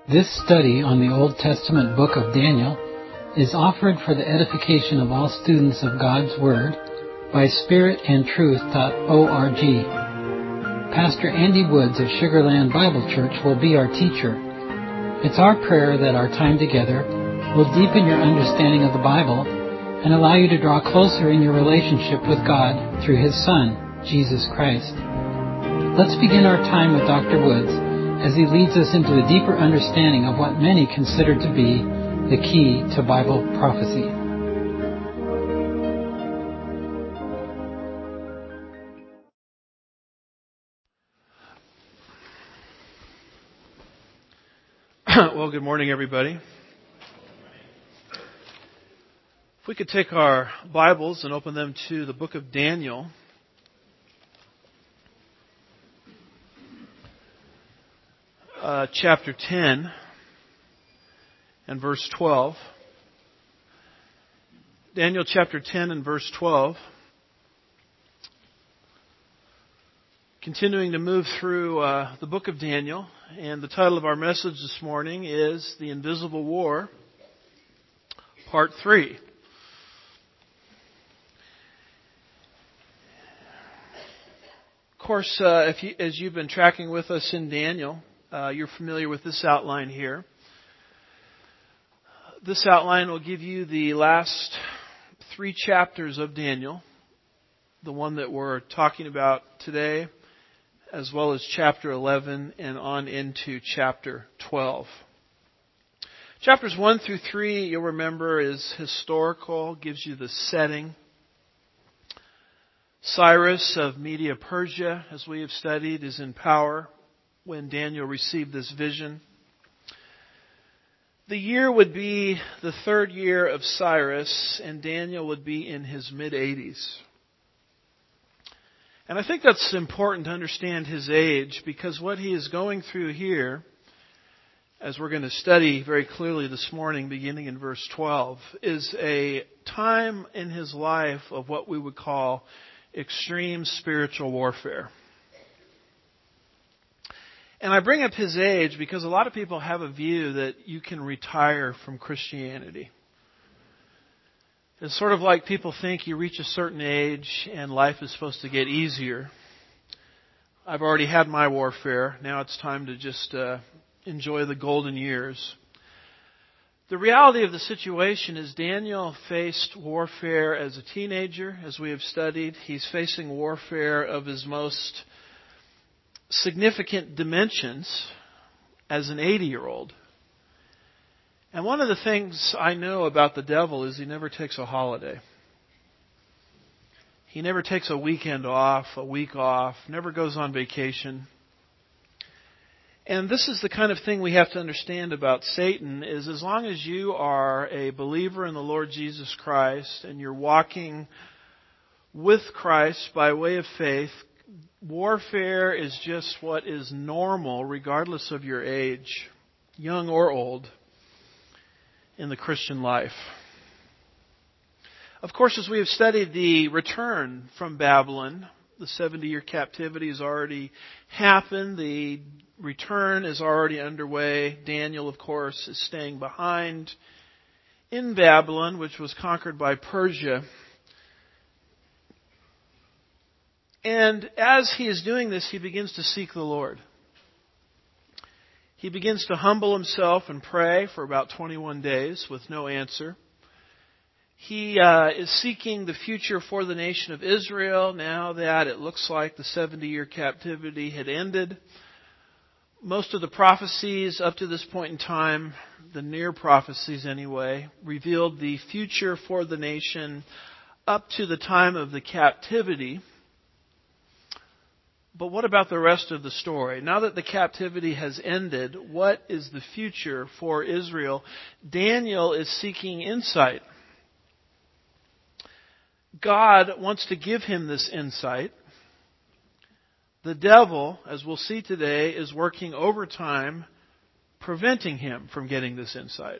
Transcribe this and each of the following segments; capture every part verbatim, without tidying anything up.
This study on the Old Testament book of Daniel is offered for the edification of all students of God's Word by spirit and truth dot org. Pastor Andy Woods of Sugarland Bible Church will be our teacher. It's our prayer that our time together will deepen your understanding of the Bible and allow you to draw closer in your relationship with God through His Son, Jesus Christ. Let's begin our time with Doctor Woods as he leads us into a deeper understanding of what many consider to be the key to Bible prophecy. Well, good morning, everybody. If we could take our Bibles and open them to the book of Daniel. Uh, chapter ten and verse twelve. Daniel chapter ten and verse twelve. Continuing to move through uh, the book of Daniel, and the title of our message this morning is The Invisible War, Part three. Of course, uh, if you, as you've been tracking with us in Daniel, Uh, you're familiar with this outline here. This outline will give you the last three chapters of Daniel, the one that we're talking about today, as well as chapter eleven and on into chapter twelve. Chapters one through three, you'll remember, is historical, gives you the setting. Cyrus of Media Persia, as we have studied, is in power when Daniel received this vision. The year would be the third year of Cyrus, and Daniel would be in his mid-eighties. And I think that's important to understand his age, because what he is going through here, as we're going to study very clearly this morning, beginning in verse twelve, is a time in his life of what we would call extreme spiritual warfare. And I bring up his age because a lot of people have a view that you can retire from Christianity. It's sort of like people think you reach a certain age and life is supposed to get easier. I've already had my warfare. Now it's time to just uh, enjoy the golden years. The reality of the situation is Daniel faced warfare as a teenager, as we have studied. He's facing warfare of his most significant dimensions as an eighty-year-old. And one of the things I know about the devil is he never takes a holiday. He never takes a weekend off, a week off, never goes on vacation. And this is the kind of thing we have to understand about Satan, is as long as you are a believer in the Lord Jesus Christ and you're walking with Christ by way of faith, warfare is just what is normal, regardless of your age, young or old, in the Christian life. Of course, as we have studied the return from Babylon, the seventy-year captivity has already happened. The return is already underway. Daniel, of course, is staying behind in Babylon, which was conquered by Persia. And as he is doing this, he begins to seek the Lord. He begins to humble himself and pray for about twenty-one days with no answer. He uh, is seeking the future for the nation of Israel now that it looks like the seventy-year captivity had ended. Most of the prophecies up to this point in time, the near prophecies anyway, revealed the future for the nation up to the time of the captivity. But what about the rest of the story? Now that the captivity has ended, what is the future for Israel? Daniel is seeking insight. God wants to give him this insight. The devil, as we'll see today, is working overtime, preventing him from getting this insight.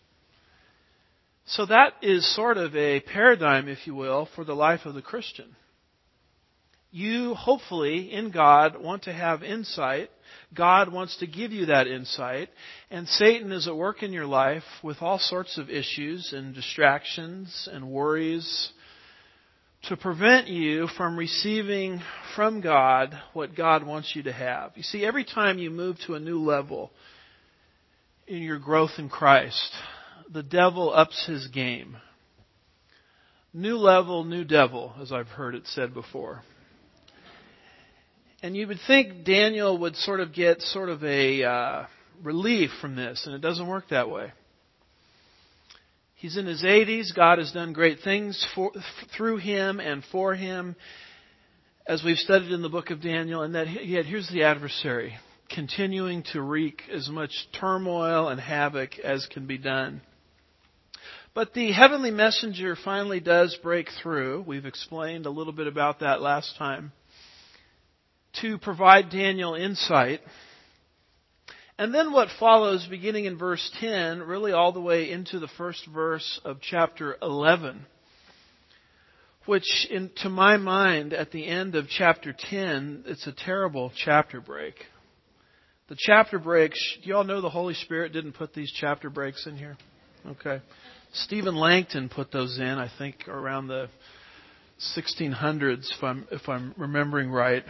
So that is sort of a paradigm, if you will, for the life of the Christian. You, hopefully, in God, want to have insight. God wants to give you that insight. And Satan is at work in your life with all sorts of issues and distractions and worries to prevent you from receiving from God what God wants you to have. You see, every time you move to a new level in your growth in Christ, the devil ups his game. New level, new devil, as I've heard it said before. And you would think Daniel would sort of get sort of a uh, relief from this, and it doesn't work that way. He's in his eighties. God has done great things for, through him and for him, as we've studied in the book of Daniel. And that yet here's the adversary, continuing to wreak as much turmoil and havoc as can be done. But the heavenly messenger finally does break through. We've explained a little bit about that last time, to provide Daniel insight. And then what follows, beginning in verse ten, really all the way into the first verse of chapter eleven, which, in, to my mind, at the end of chapter ten, it's a terrible chapter break. The chapter breaks, do you all know the Holy Spirit didn't put these chapter breaks in here? Okay. Stephen Langton put those in, I think, around the sixteen hundreds, if I'm, if I'm remembering right.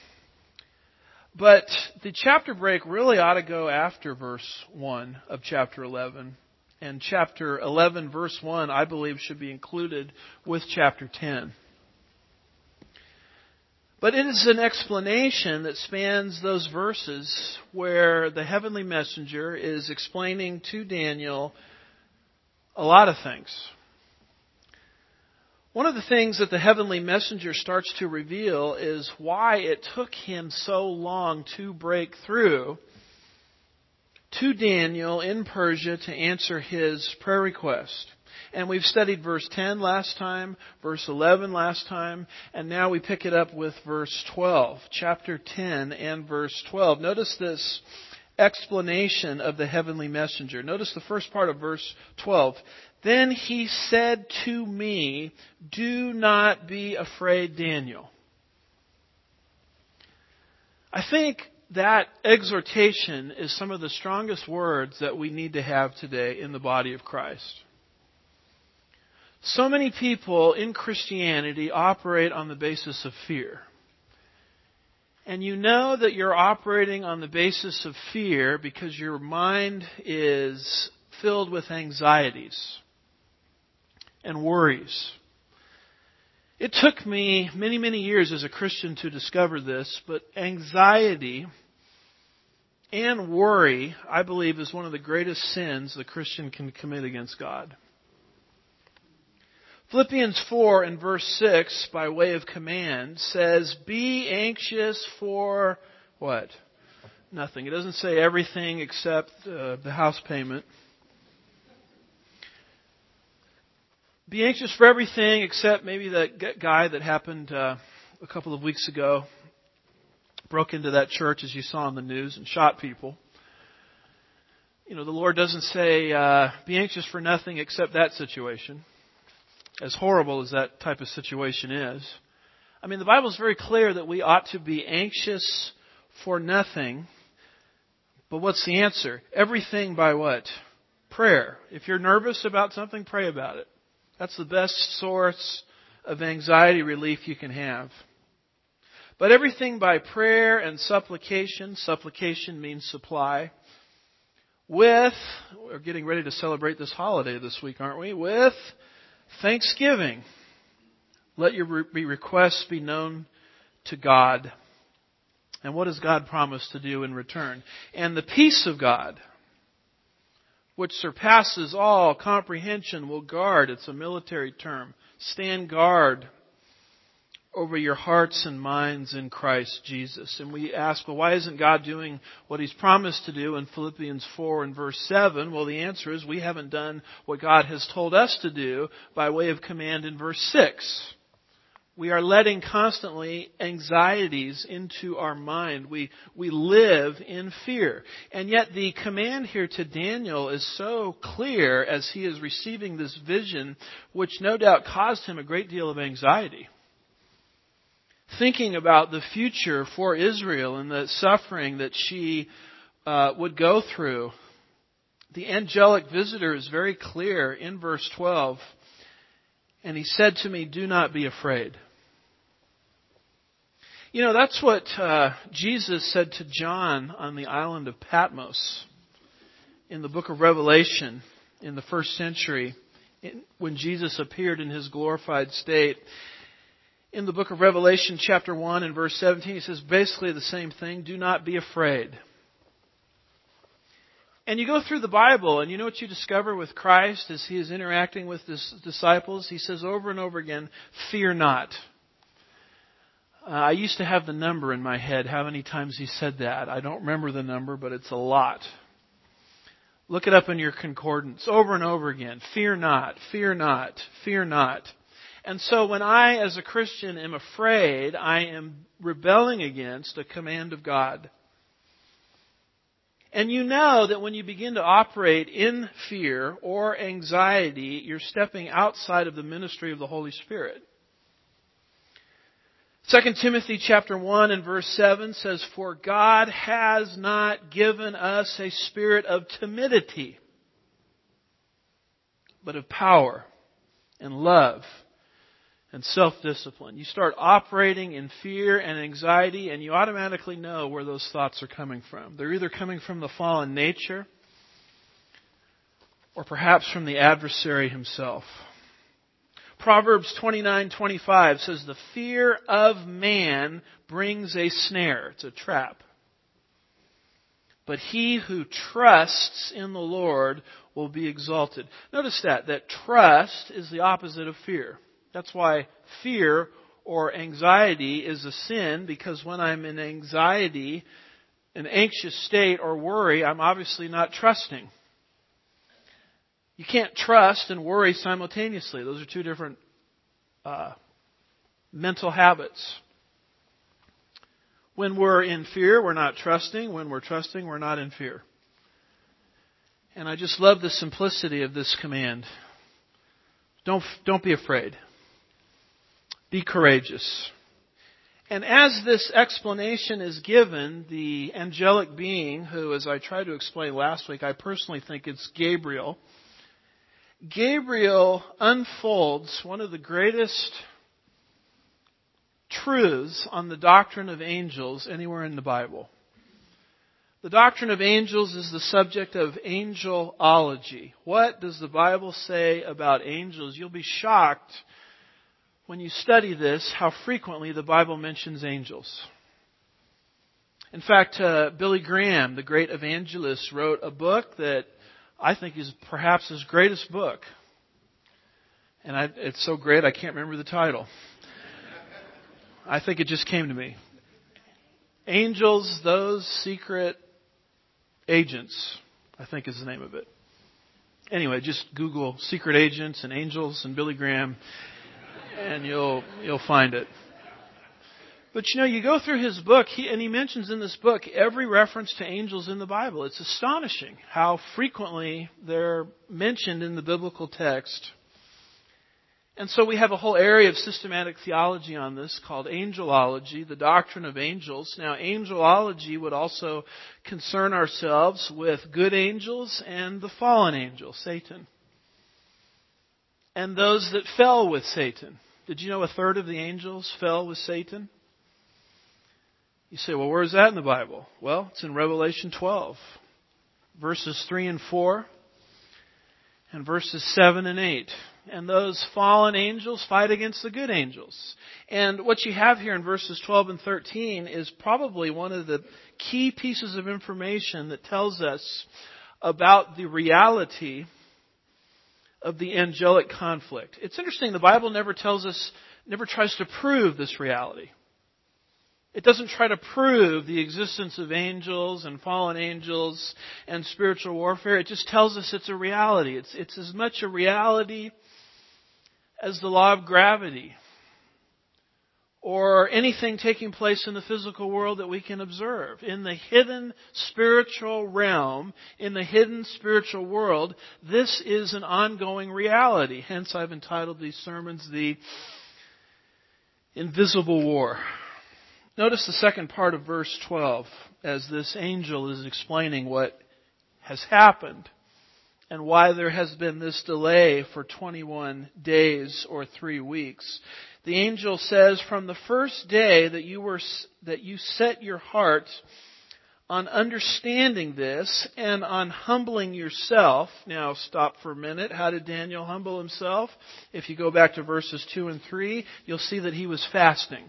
But the chapter break really ought to go after verse one of chapter eleven. And chapter eleven, verse one, I believe, should be included with chapter ten. But it is an explanation that spans those verses where the heavenly messenger is explaining to Daniel a lot of things. One of the things that the heavenly messenger starts to reveal is why it took him so long to break through to Daniel in Persia to answer his prayer request. And we've studied verse ten last time, verse eleven last time, and now we pick it up with verse twelve, chapter ten and verse twelve. Notice this explanation of the heavenly messenger. Notice the first part of verse twelve. Then he said to me, do not be afraid, Daniel. I think that exhortation is some of the strongest words that we need to have today in the body of Christ. So many people in Christianity operate on the basis of fear. And you know that you're operating on the basis of fear because your mind is filled with anxieties and worries. It took me many, many years as a Christian to discover this, but anxiety and worry, I believe, is one of the greatest sins the Christian can commit against God. Philippians four and verse six, by way of command, says, be anxious for what? Nothing. It doesn't say everything except uh, the house payment. Be anxious for everything except maybe that guy that happened uh, a couple of weeks ago. Broke into that church, as you saw on the news, and shot people. You know, the Lord doesn't say, uh, be anxious for nothing except that situation. As horrible as that type of situation is. I mean, the Bible is very clear that we ought to be anxious for nothing. But what's the answer? Everything by what? Prayer. If you're nervous about something, pray about it. That's the best source of anxiety relief you can have. But everything by prayer and supplication. Supplication means supply. With, we're getting ready to celebrate this holiday this week, aren't we? With thanksgiving. Let your re- requests be known to God. And what does God promise to do in return? And the peace of God, which surpasses all comprehension, will guard, it's a military term, stand guard over your hearts and minds in Christ Jesus. And we ask, well, why isn't God doing what He's promised to do in Philippians four and verse seven? Well, the answer is we haven't done what God has told us to do by way of command in verse six. We are letting constantly anxieties into our mind. We, we live in fear. And yet the command here to Daniel is so clear as he is receiving this vision, which no doubt caused him a great deal of anxiety. thinking about the future for Israel and the suffering that she uh, would go through, the angelic visitor is very clear in verse twelve. And he said to me, "Do not be afraid." You know, that's what uh, Jesus said to John on the island of Patmos in the book of Revelation in the first century, when Jesus appeared in His glorified state. In the book of Revelation chapter one and verse seventeen, he says basically the same thing. Do not be afraid. And you go through the Bible and you know what you discover with Christ as He is interacting with His disciples? He says over and over again, "Fear not." Uh, I used to have the number in my head, how many times He said that. I don't remember the number, but it's a lot. Look it up in your concordance over and over again. Fear not, fear not, fear not. And so when I, as a Christian, am afraid, I am rebelling against a command of God. And you know that when you begin to operate in fear or anxiety, you're stepping outside of the ministry of the Holy Spirit. Second Timothy chapter one and verse seven says, "For God has not given us a spirit of timidity, but of power and love and self-discipline." You start operating in fear and anxiety, and you automatically know where those thoughts are coming from. They're either coming from the fallen nature or perhaps from the adversary himself. Proverbs twenty-nine twenty-five says, "The fear of man brings a snare." It's a trap. "But he who trusts in the Lord will be exalted." Notice that, that trust is the opposite of fear. That's why fear or anxiety is a sin, because when I'm in anxiety, an anxious state or worry, I'm obviously not trusting. You can't trust and worry simultaneously. Those are two different uh, mental habits. When we're in fear, we're not trusting. When we're trusting, we're not in fear. And I just love the simplicity of this command. Don't, don't be afraid. Be courageous. And as this explanation is given, the angelic being, who, as I tried to explain last week, I personally think it's Gabriel, Gabriel unfolds one of the greatest truths on the doctrine of angels anywhere in the Bible. The doctrine of angels is the subject of angelology. What does the Bible say about angels? You'll be shocked when you study this how frequently the Bible mentions angels. In fact, uh, Billy Graham, the great evangelist, wrote a book that I think is perhaps his greatest book. And I, it's so great I can't remember the title. I think it just came to me. Angels, Those Secret Agents, I think is the name of it. Anyway, just Google secret agents and angels and Billy Graham, and you'll you'll find it. But you know, you go through his book, he, and he mentions in this book every reference to angels in the Bible. It's astonishing how frequently they're mentioned in the biblical text. And so we have a whole area of systematic theology on this called angelology, the doctrine of angels. Now, angelology would also concern ourselves with good angels and the fallen angel, Satan, and those that fell with Satan. Did you know a third of the angels fell with Satan? You say, well, where is that in the Bible? Well, it's in Revelation twelve, verses three and four, and verses seven and eight. And those fallen angels fight against the good angels. And what you have here in verses twelve and thirteen is probably one of the key pieces of information that tells us about the reality of the angelic conflict. It's interesting, the Bible never tells us, never tries to prove this reality. It doesn't try to prove the existence of angels and fallen angels and spiritual warfare. It just tells us it's a reality. It's, it's as much a reality as the law of gravity or anything taking place in the physical world that we can observe. In the hidden spiritual realm, in the hidden spiritual world, this is an ongoing reality. Hence, I've entitled these sermons, The Invisible War. Notice the second part of verse twelve as this angel is explaining what has happened and why there has been this delay for twenty-one days or three weeks. The angel says, from the first day that you were that you set your heart on understanding this and on humbling yourself. Now stop for a minute. How did Daniel humble himself? If you go back to verses two and three, you'll see that he was fasting.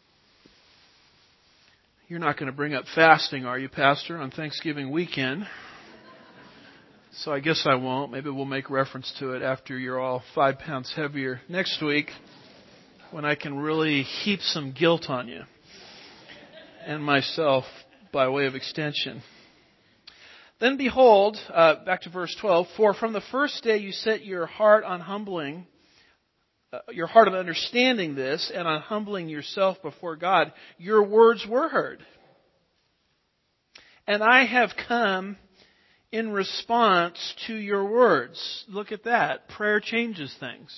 You're not going to bring up fasting, are you, Pastor, on Thanksgiving weekend? So I guess I won't. Maybe we'll make reference to it after you're all five pounds heavier next week, when I can really heap some guilt on you and myself by way of extension. Then behold, uh, back to verse twelve, for from the first day you set your heart on humbling, uh, your heart on understanding this and on humbling yourself before God, your words were heard. And I have come in response to your words. Look at that. Prayer changes things.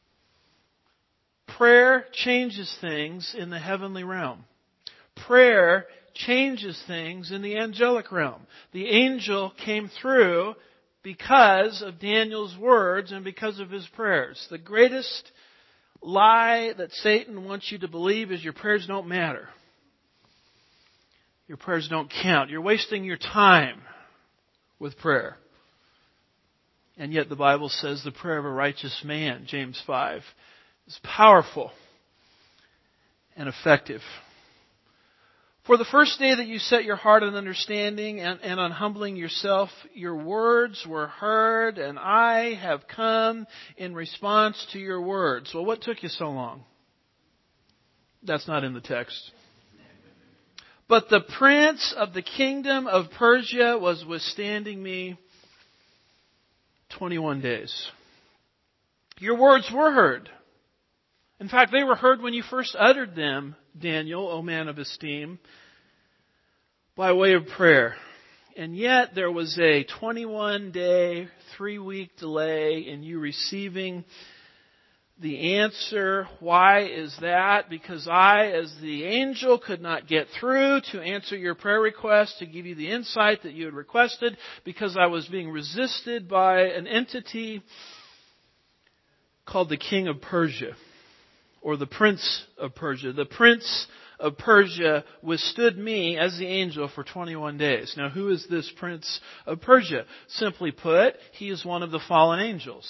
Prayer changes things in the heavenly realm. Prayer changes things in the angelic realm. The angel came through because of Daniel's words and because of his prayers. The greatest lie that Satan wants you to believe is your prayers don't matter. Your prayers don't count. You're wasting your time with prayer. And yet the Bible says the prayer of a righteous man, James five, is powerful and effective. For the first day that you set your heart on understanding and, and on humbling yourself, your words were heard, and I have come in response to your words. Well, what took you so long? That's not in the text. But the prince of the kingdom of Persia was withstanding me twenty-one days. Your words were heard. In fact, they were heard when you first uttered them, Daniel, O man of esteem, by way of prayer. And yet there was a twenty-one day, three-week delay in you receiving the answer. Why is that? Because I, as the angel, could not get through to answer your prayer request, to give you the insight that you had requested, because I was being resisted by an entity called the king of Persia, or the prince of Persia. The prince of Persia withstood me as the angel for twenty-one days. Now, who is this prince of Persia? Simply put, he is one of the fallen angels.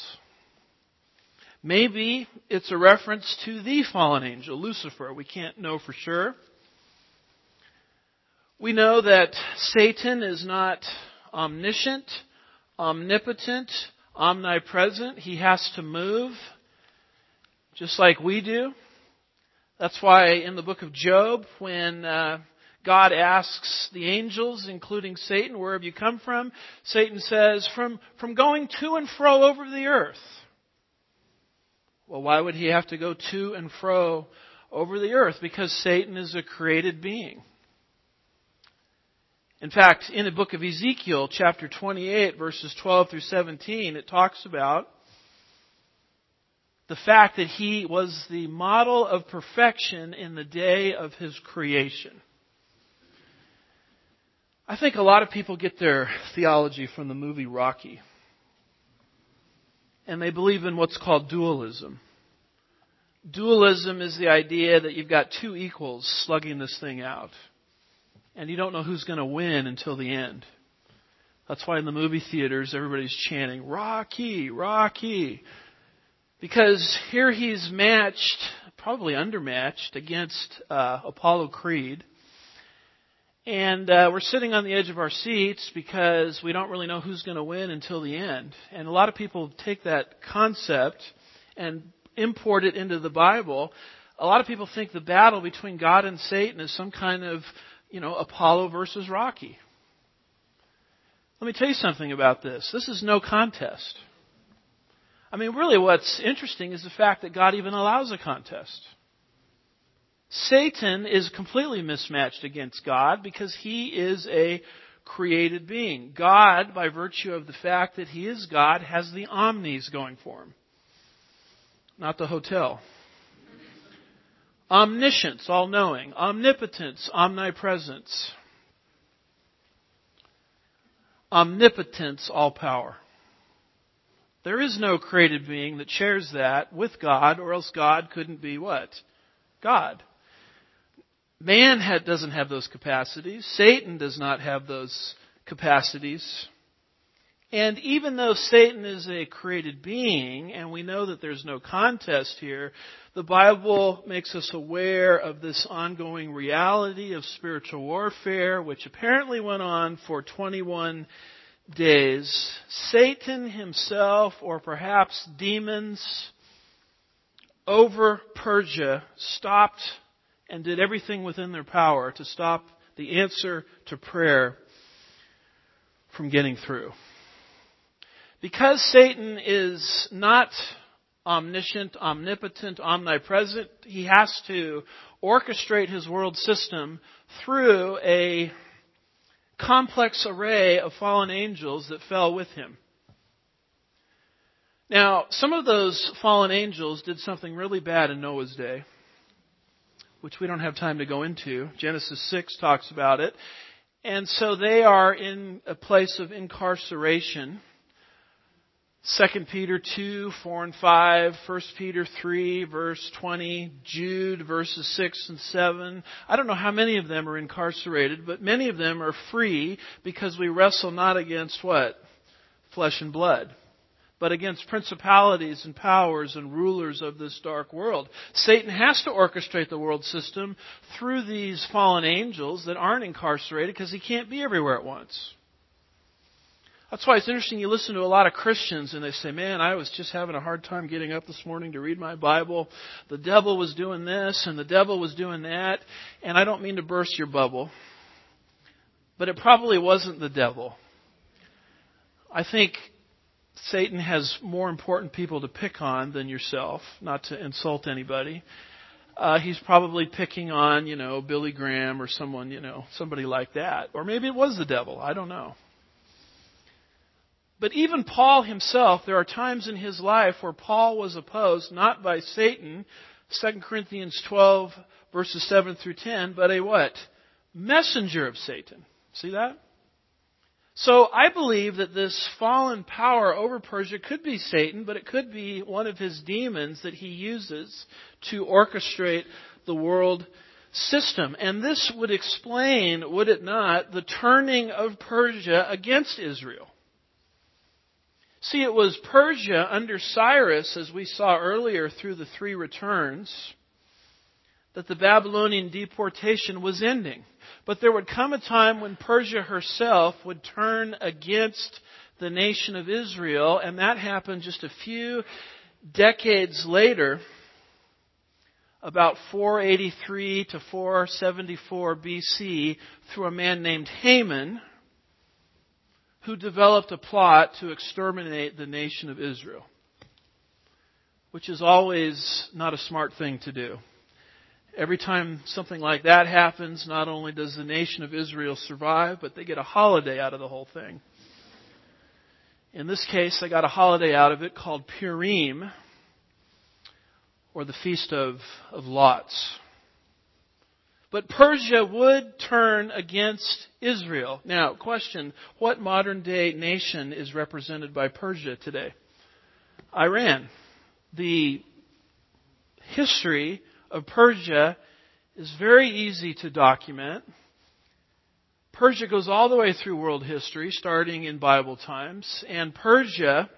Maybe it's a reference to the fallen angel, Lucifer. We can't know for sure. We know that Satan is not omniscient, omnipotent, omnipresent. He has to move, just like we do. That's why in the book of Job, when uh, God asks the angels, including Satan, where have you come from? Satan says, from, from going to and fro over the earth. Well, why would he have to go to and fro over the earth? Because Satan is a created being. In fact, in the book of Ezekiel, chapter twenty-eight, verses twelve through seventeen, it talks about the fact that he was the model of perfection in the day of his creation. I think a lot of people get their theology from the movie Rocky. And they believe in what's called dualism. Dualism is the idea that you've got two equals slugging this thing out. And you don't know who's going to win until the end. That's why in the movie theaters everybody's chanting, Rocky, Rocky. Because here he's matched, probably undermatched, against uh, Apollo Creed. And uh, we're sitting on the edge of our seats because we don't really know who's going to win until the end. And a lot of people take that concept and import it into the Bible. A lot of people think the battle between God and Satan is some kind of, you know, Apollo versus Rocky. Let me tell you something about this. This is no contest. I mean, really what's interesting is the fact that God even allows a contest. Satan is completely mismatched against God because he is a created being. God, by virtue of the fact that he is God, has the omnis going for him. Not the hotel. Omniscience, all-knowing. Omnipotence, omnipresence. Omnipotence, all-power. There is no created being that shares that with God, or else God couldn't be what? God. Man had, doesn't have those capacities. Satan does not have those capacities. And even though Satan is a created being, and we know that there's no contest here, the Bible makes us aware of this ongoing reality of spiritual warfare, which apparently went on for twenty-one days. Satan himself, or perhaps demons over Persia, stopped and did everything within their power to stop the answer to prayer from getting through. Because Satan is not omniscient, omnipotent, omnipresent, he has to orchestrate his world system through a complex array of fallen angels that fell with him. Now, some of those fallen angels did something really bad in Noah's day, which we don't have time to go into. Genesis six talks about it. And so they are in a place of incarceration. Second Peter two, four and five, First Peter three, verse twenty, Jude, verses six and seven. I don't know how many of them are incarcerated, but many of them are free because we wrestle not against what? Flesh and blood, but against principalities and powers and rulers of this dark world. Satan has to orchestrate the world system through these fallen angels that aren't incarcerated because he can't be everywhere at once. That's why it's interesting, you listen to a lot of Christians and they say, man, I was just having a hard time getting up this morning to read my Bible. The devil was doing this and the devil was doing that. And I don't mean to burst your bubble, but it probably wasn't the devil. I think Satan has more important people to pick on than yourself, not to insult anybody. Uh, he's probably picking on, you know, Billy Graham or someone, you know, somebody like that. Or maybe it was the devil. I don't know. But even Paul himself, there are times in his life where Paul was opposed, not by Satan, Second Corinthians twelve, verses seven through ten, but a what? Messenger of Satan. See that? So I believe that this fallen power over Persia could be Satan, but it could be one of his demons that he uses to orchestrate the world system. And this would explain, would it not, the turning of Persia against Israel. See, it was Persia under Cyrus, as we saw earlier through the three returns, that the Babylonian deportation was ending. But there would come a time when Persia herself would turn against the nation of Israel, and that happened just a few decades later, about four eighty-three to four seventy-four B C, through a man named Haman, who developed a plot to exterminate the nation of Israel, which is always not a smart thing to do. Every time something like that happens, not only does the nation of Israel survive, but they get a holiday out of the whole thing. In this case, they got a holiday out of it called Purim, or the Feast of, of Lots. But Persia would turn against Israel. Now, question, what modern day nation is represented by Persia today? Iran. The history of Persia is very easy to document. Persia goes all the way through world history, starting in Bible times. And Persia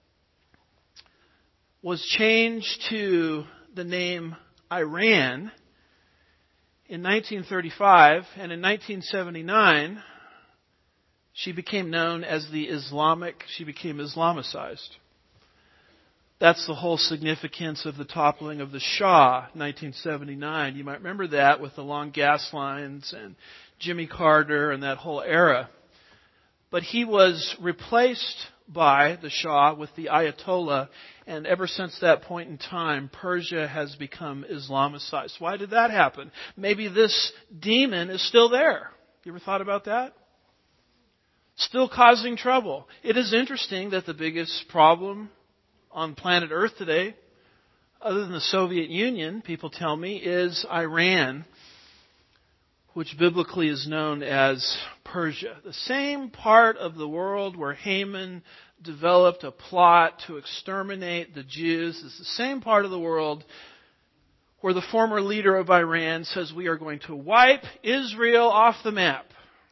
was changed to the name Iran in nineteen thirty-five, and in nineteen seventy-nine, she became known as the Islamic, she became Islamicized. That's the whole significance of the toppling of the Shah, nineteen seventy-nine. You might remember that with the long gas lines and Jimmy Carter and that whole era. But he was replaced by the Shah with the Ayatollah, and ever since that point in time, Persia has become Islamicized. Why did that happen? Maybe this demon is still there. You ever thought about that? Still causing trouble. It is interesting that the biggest problem on planet Earth today, other than the Soviet Union, people tell me, is Iran, which biblically is known as Persia. The same part of the world where Haman developed a plot to exterminate the Jews is the same part of the world where the former leader of Iran says we are going to wipe Israel off the map.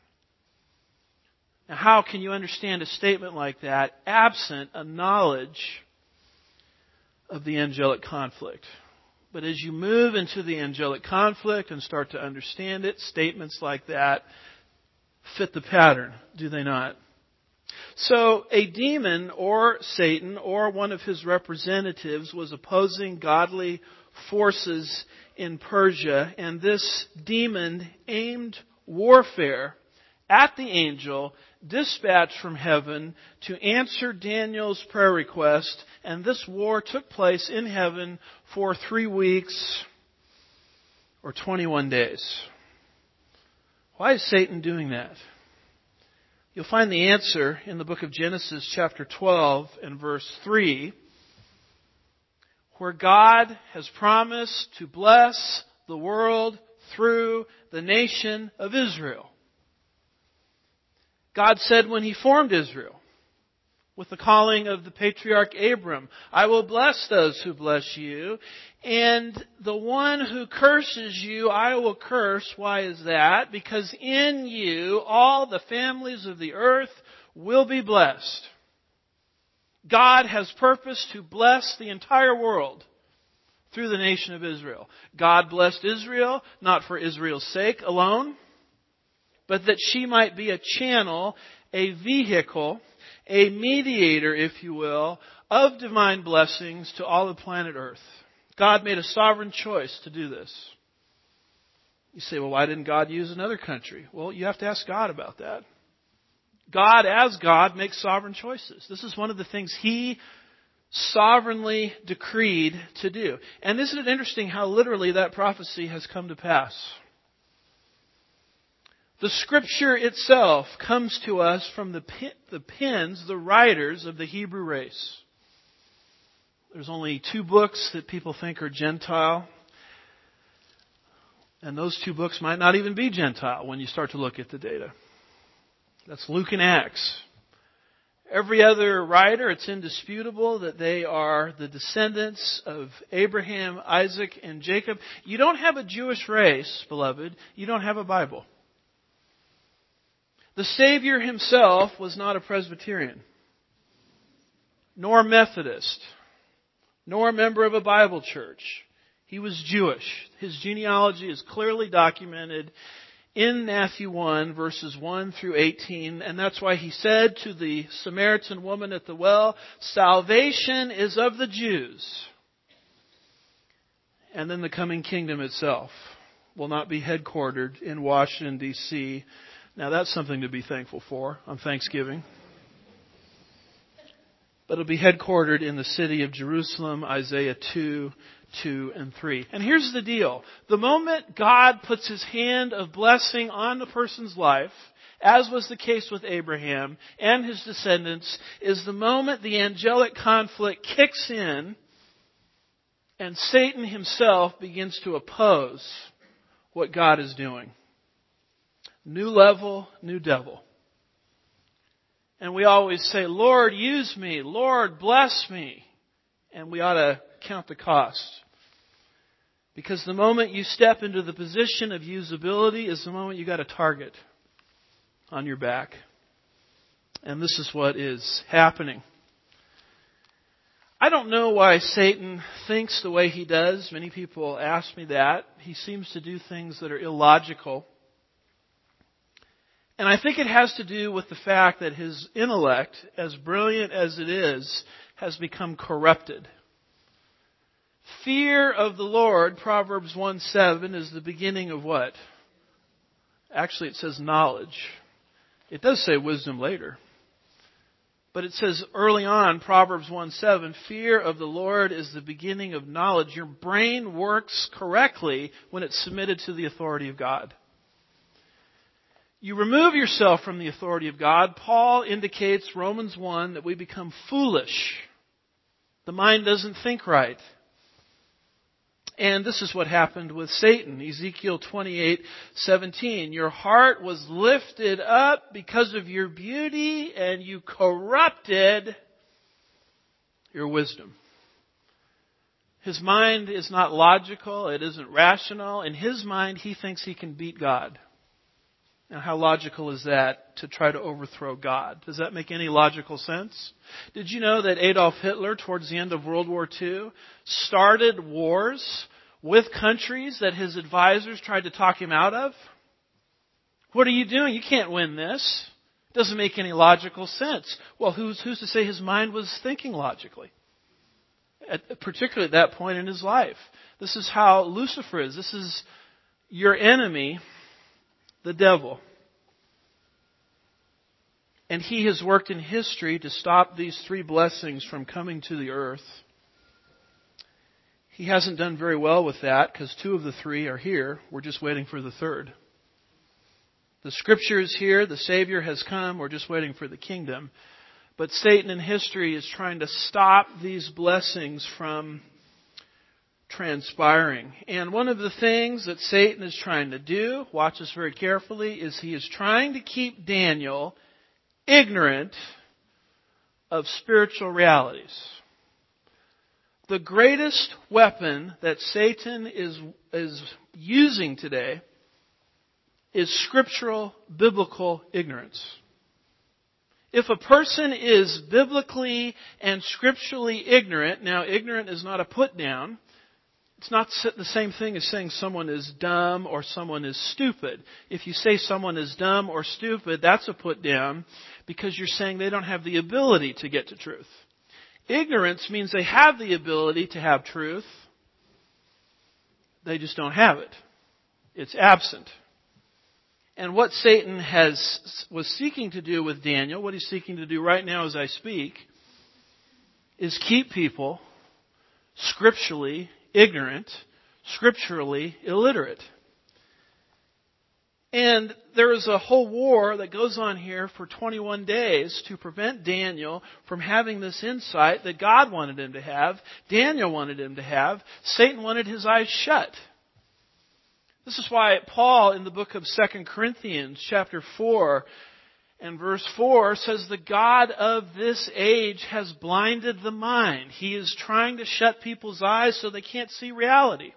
Now, how can you understand a statement like that absent a knowledge of the angelic conflict? But as you move into the angelic conflict and start to understand it, statements like that fit the pattern, do they not? So a demon or Satan or one of his representatives was opposing godly forces in Persia, and this demon aimed warfare at the angel dispatched from heaven to answer Daniel's prayer request, and this war took place in heaven for three weeks or twenty-one days. Why is Satan doing that? You'll find the answer in the book of Genesis chapter twelve and verse three, where God has promised to bless the world through the nation of Israel. God said when He formed Israel, with the calling of the patriarch Abram, I will bless those who bless you, and the one who curses you I will curse. Why is that? Because in you all the families of the earth will be blessed. God has purposed to bless the entire world through the nation of Israel. God blessed Israel, not for Israel's sake alone, but that she might be a channel, a vehicle, a mediator, if you will, of divine blessings to all the planet Earth. God made a sovereign choice to do this. You say, well, why didn't God use another country? Well, you have to ask God about that. God, as God, makes sovereign choices. This is one of the things He sovereignly decreed to do. And isn't it interesting how literally that prophecy has come to pass? The Scripture itself comes to us from the pen, the pens, the writers of the Hebrew race. There's only two books that people think are Gentile. And those two books might not even be Gentile when you start to look at the data. That's Luke and Acts. Every other writer, it's indisputable that they are the descendants of Abraham, Isaac, and Jacob. You don't have a Jewish race, beloved. You don't have a Bible. The Savior Himself was not a Presbyterian, nor Methodist, nor a member of a Bible church. He was Jewish. His genealogy is clearly documented in Matthew one, verses one through eighteen, and that's why He said to the Samaritan woman at the well, salvation is of the Jews. And then the coming kingdom itself will not be headquartered in Washington, D C Now that's something to be thankful for on Thanksgiving. But it'll be headquartered in the city of Jerusalem, Isaiah two, two, and three. And here's the deal. The moment God puts His hand of blessing on the person's life, as was the case with Abraham and his descendants, is the moment the angelic conflict kicks in and Satan himself begins to oppose what God is doing. New level, new devil. And we always say, Lord, use me. Lord, bless me. And we ought to count the cost. Because the moment you step into the position of usability is the moment you got a target on your back. And this is what is happening. I don't know why Satan thinks the way he does. Many people ask me that. He seems to do things that are illogical. And I think it has to do with the fact that his intellect, as brilliant as it is, has become corrupted. Fear of the Lord, Proverbs one seven, is the beginning of what? Actually, it says knowledge. It does say wisdom later. But it says early on, Proverbs one seven, fear of the Lord is the beginning of knowledge. Your brain works correctly when it's submitted to the authority of God. You remove yourself from the authority of God. Paul indicates, Romans one, that we become foolish. The mind doesn't think right. And this is what happened with Satan. Ezekiel twenty-eight seventeen. Your heart was lifted up because of your beauty, and you corrupted your wisdom. His mind is not logical. It isn't rational. In his mind, he thinks he can beat God. Now, how logical is that to try to overthrow God? Does that make any logical sense? Did you know that Adolf Hitler, towards the end of World War Two, started wars with countries that his advisors tried to talk him out of? What are you doing? You can't win this. It doesn't make any logical sense. Well, who's, who's to say his mind was thinking logically? At, particularly at that point in his life. This is how Lucifer is. This is your enemy, the devil. And he has worked in history to stop these three blessings from coming to the earth. He hasn't done very well with that because two of the three are here. We're just waiting for the third. The Scripture is here. The Savior has come. We're just waiting for the kingdom. But Satan in history is trying to stop these blessings from transpiring. And one of the things that Satan is trying to do, watch this very carefully, is he is trying to keep Daniel ignorant of spiritual realities. The greatest weapon that Satan is, is using today is scriptural, biblical ignorance. If a person is biblically and scripturally ignorant, now ignorant is not a put down. It's not the same thing as saying someone is dumb or someone is stupid. If you say someone is dumb or stupid, that's a put down because you're saying they don't have the ability to get to truth. Ignorance means they have the ability to have truth. They just don't have it. It's absent. And what Satan has was seeking to do with Daniel, what he's seeking to do right now as I speak, is keep people scripturally ignorant, scripturally illiterate. And there is a whole war that goes on here for twenty-one days to prevent Daniel from having this insight that God wanted him to have, Daniel wanted him to have, Satan wanted his eyes shut. This is why Paul in the book of Second Corinthians chapter four and verse four says the God of this age has blinded the mind. He is trying to shut people's eyes so they can't see reality.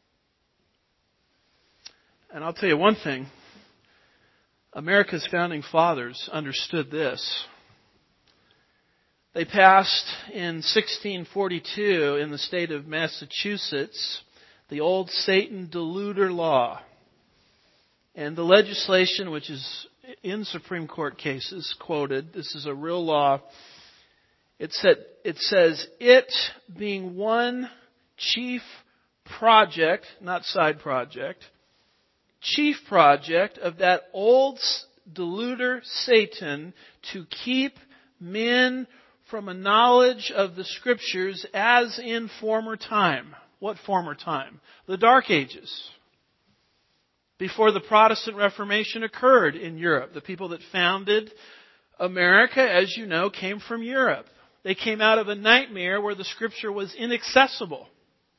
And I'll tell you one thing. America's founding fathers understood this. They passed in sixteen forty-two in the state of Massachusetts the old Satan deluder law. And the legislation, which is in Supreme Court cases, quoted, this is a real law. It said, it says, it being one chief project, not side project, chief project of that old deluder Satan to keep men from a knowledge of the Scriptures as in former time. What former time? The Dark Ages. Before the Protestant Reformation occurred in Europe. The people that founded America, as you know, came from Europe. They came out of a nightmare where the Scripture was inaccessible.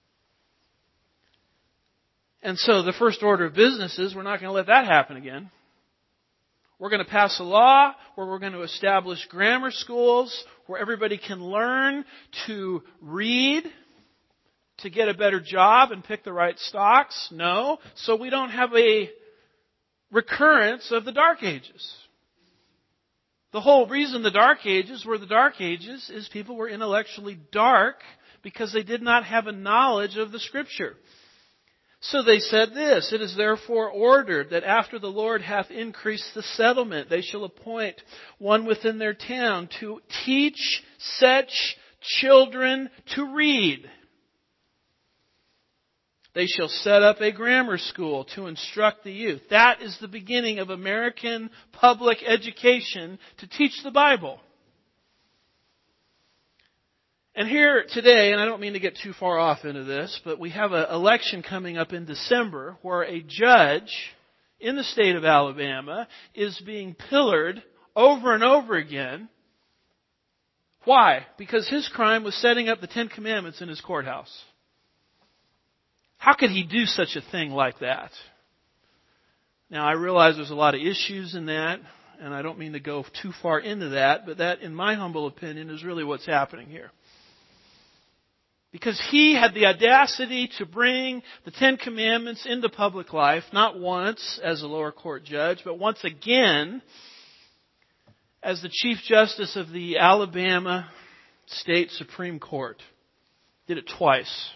And so the first order of business is we're not going to let that happen again. We're going to pass a law where we're going to establish grammar schools where everybody can learn to read, to get a better job and pick the right stocks? No. So we don't have a recurrence of the Dark Ages. The whole reason the Dark Ages were the Dark Ages is people were intellectually dark because they did not have a knowledge of the Scripture. So they said this, it is therefore ordered that after the Lord hath increased the settlement, they shall appoint one within their town to teach such children to read. They shall set up a grammar school to instruct the youth. That is the beginning of American public education to teach the Bible. And here today, and I don't mean to get too far off into this, but we have an election coming up in December where a judge in the state of Alabama is being pillared over and over again. Why? Because his crime was setting up the Ten Commandments in his courthouse. How could he do such a thing like that? Now, I realize there's a lot of issues in that, and I don't mean to go too far into that, but that, in my humble opinion, is really what's happening here. Because he had the audacity to bring the Ten Commandments into public life, not once as a lower court judge, but once again as the Chief Justice of the Alabama State Supreme Court. Did it twice.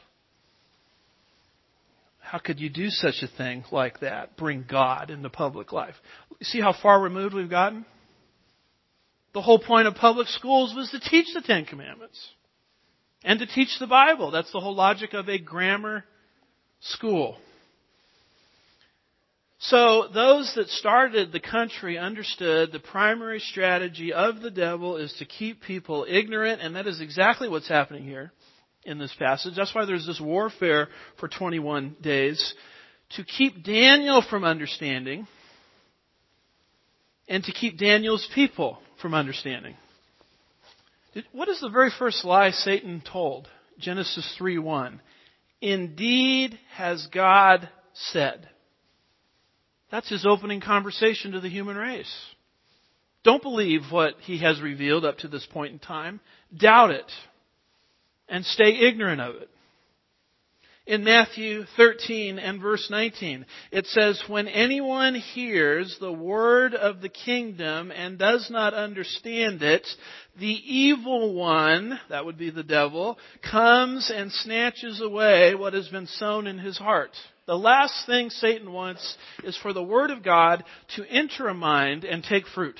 How could you do such a thing like that? Bring God into public life. You see how far removed we've gotten? The whole point of public schools was to teach the Ten Commandments. And to teach the Bible. That's the whole logic of a grammar school. So those that started the country understood the primary strategy of the devil is to keep people ignorant, and that is exactly what's happening here in this passage. That's why there's this warfare for twenty-one days, to keep Daniel from understanding and to keep Daniel's people from understanding. What is the very first lie Satan told? Genesis three one. Indeed has God said. That's his opening conversation to the human race. Don't believe what he has revealed up to this point in time. Doubt it. And stay ignorant of it. In Matthew thirteen and verse nineteen, it says, when anyone hears the word of the kingdom and does not understand it, the evil one, that would be the devil, comes and snatches away what has been sown in his heart. The last thing Satan wants is for the word of God to enter a mind and take fruit.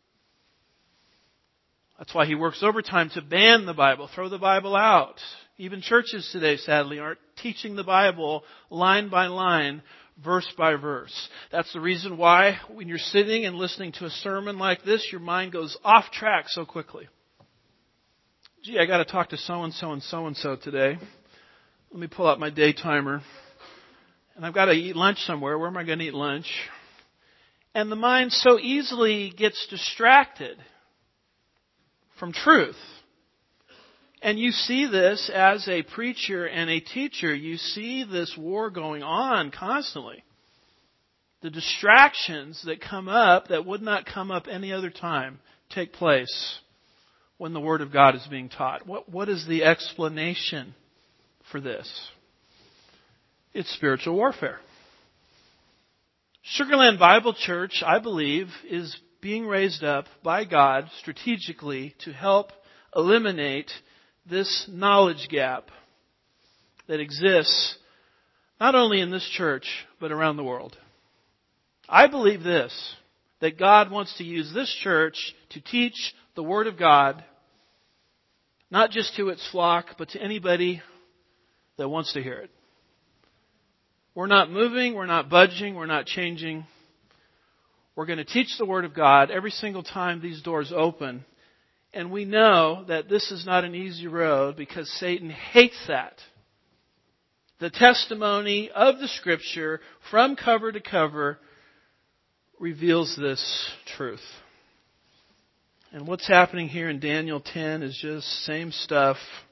That's why he works overtime to ban the Bible, throw the Bible out. Even churches today, sadly, aren't teaching the Bible line by line, verse by verse. That's the reason why when you're sitting and listening to a sermon like this, your mind goes off track so quickly. Gee, I got to talk to so-and-so and so-and-so today. Let me pull out my day timer. And I've got to eat lunch somewhere. Where am I going to eat lunch? And the mind so easily gets distracted from truth. And you see this as a preacher and a teacher. You see this war going on constantly. The distractions that come up that would not come up any other time take place when the Word of God is being taught. What, what is the explanation for this? It's spiritual warfare. Sugarland Bible Church, I believe, is being raised up by God strategically to help eliminate this knowledge gap that exists not only in this church, but around the world. I believe this, that God wants to use this church to teach the Word of God, not just to its flock, but to anybody that wants to hear it. We're not moving, we're not budging, we're not changing. We're going to teach the Word of God every single time these doors open. And we know that this is not an easy road because Satan hates that. The testimony of the Scripture from cover to cover reveals this truth. And what's happening here in Daniel ten is just same stuff,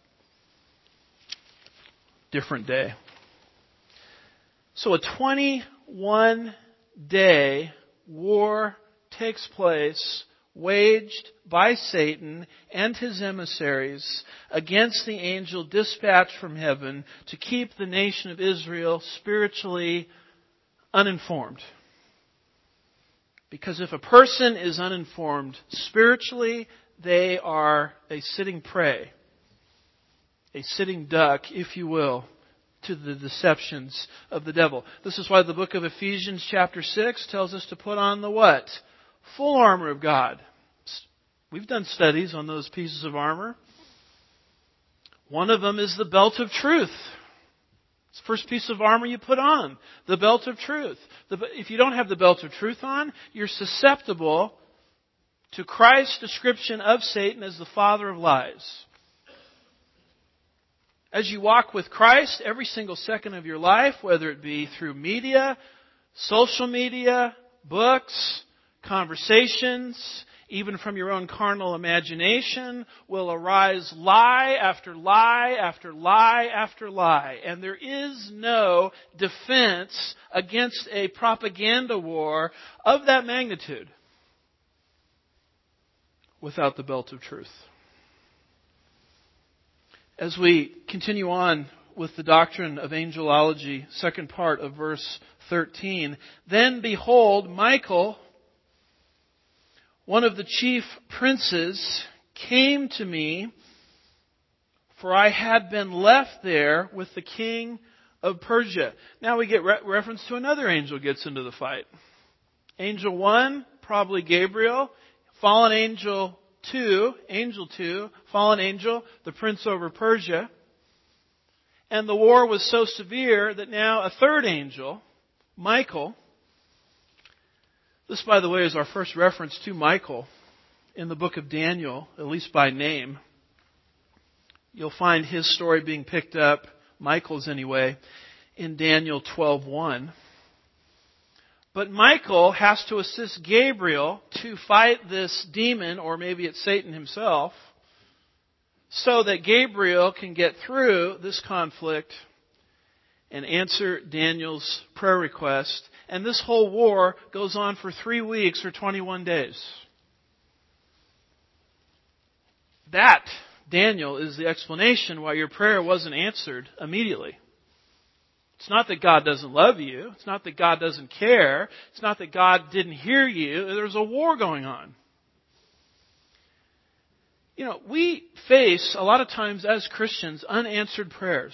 different day. So a twenty-one day war takes place, waged by Satan and his emissaries against the angel dispatched from heaven to keep the nation of Israel spiritually uninformed. Because if a person is uninformed spiritually, they are a sitting prey, a sitting duck, if you will, to the deceptions of the devil. This is why the book of Ephesians chapter six tells us to put on the what? Full armor of God. We've done studies on those pieces of armor. One of them is the belt of truth. It's the first piece of armor you put on. The belt of truth. The, if you don't have the belt of truth on, you're susceptible to Christ's description of Satan as the father of lies. As you walk with Christ every single second of your life, whether it be through media, social media, books, conversations, even from your own carnal imagination, will arise lie after lie after lie after lie. And there is no defense against a propaganda war of that magnitude without the belt of truth. As we continue on with the doctrine of angelology, second part of verse thirteen, then behold, Michael, one of the chief princes, came to me, for I had been left there with the king of Persia. Now we get re- reference to another angel gets into the fight. Angel one, probably Gabriel. Fallen angel two, angel two, fallen angel, the prince over Persia. And the war was so severe that now a third angel, Michael. This, by the way, is our first reference to Michael in the book of Daniel, at least by name. You'll find his story being picked up, Michael's anyway, in Daniel twelve one. But Michael has to assist Gabriel to fight this demon, or maybe it's Satan himself, so that Gabriel can get through this conflict and answer Daniel's prayer request. And this whole war goes on for three weeks or twenty-one days. That, Daniel, is the explanation why your prayer wasn't answered immediately. It's not that God doesn't love you. It's not that God doesn't care. It's not that God didn't hear you. There's a war going on. You know, we face, a lot of times as Christians, unanswered prayers.